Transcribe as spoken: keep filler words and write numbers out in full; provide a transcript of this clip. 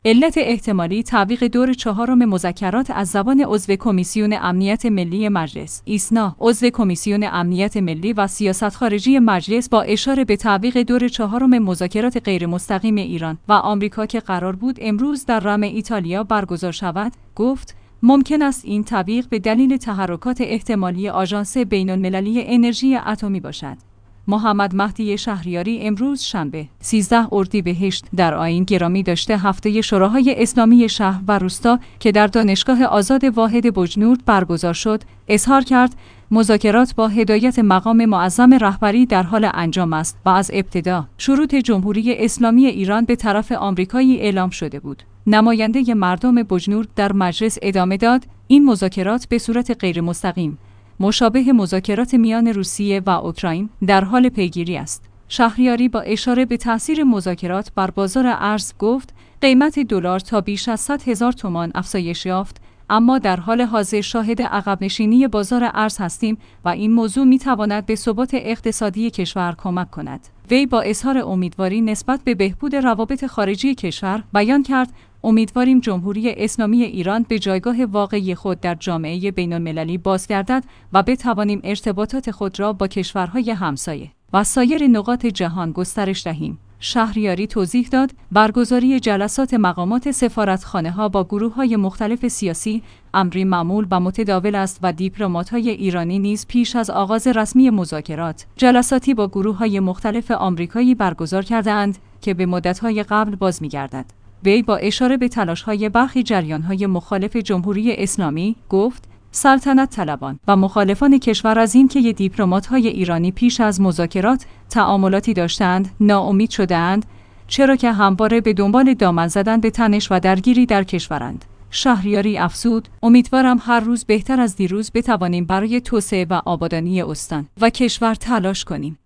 علت احتمالی تعویق دور چهارم مذاکرات از زبان عضو کمیسیون امنیت ملی مجلس. ایسنا، عضو کمیسیون امنیت ملی و سیاست خارجی مجلس، با اشاره به تعویق دور چهارم مذاکرات غیر مستقیم ایران و آمریکا که قرار بود امروز در رم ایتالیا برگزار شود، گفت ممکن است این تعویق به دلیل تحرکات احتمالی آژانس بین‌المللی انرژی اتمی باشد. محمد مهدی شهریاری امروز شنبه سیزده اردیبهشت در آیین گرامی داشته هفته شوراهای اسلامی شهر و روستا که در دانشگاه آزاد واحد بجنورد برگزار شد، اظهار کرد مذاکرات با هدایت مقام معظم رهبری در حال انجام است و از ابتدا شروط جمهوری اسلامی ایران به طرف آمریکایی اعلام شده بود. نماینده مردم بجنورد در مجلس ادامه داد این مذاکرات به صورت غیر مستقیم مشابه مذاکرات میان روسیه و اوکراین در حال پیگیری است. شهریاری با اشاره به تاثیر مذاکرات بر بازار ارز گفت قیمت دلار تا بیش از صد هزار تومان افزایش یافت، اما در حال حاضر شاهد عقب نشینی بازار ارز هستیم و این موضوع می تواند به ثبات اقتصادی کشور کمک کند. وی با اظهار امیدواری نسبت به بهبود روابط خارجی کشور بیان کرد امیدواریم جمهوری اسلامی ایران به جایگاه واقعی خود در جامعه بین‌المللی بازگردد و بتوانیم ارتباطات خود را با کشورهای همسایه و سایر نقاط جهان گسترش دهیم. شهریاری توضیح داد برگزاری جلسات مقامات سفارتخانه‌ها با گروه‌های مختلف سیاسی امری معمول و متداول است و دیپلمات‌های ایرانی نیز پیش از آغاز رسمی مذاکرات جلساتی با گروه‌های مختلف آمریکایی برگزار کرده‌اند که به مدت‌های قبل باز می‌گردد. وی با اشاره به تلاش‌های برخی جریان‌های مخالف جمهوری اسلامی گفت سلطنت طلبان و مخالفان کشور از این که دیپلمات‌های ایرانی پیش از مذاکرات تعاملاتی داشتند ناامید شده‌اند، چرا که همواره به دنبال دامن زدن به تنش و درگیری در کشورند. شهریاری افزود امیدوارم هر روز بهتر از دیروز بتوانیم برای توسعه و آبادانی استان و کشور تلاش کنیم.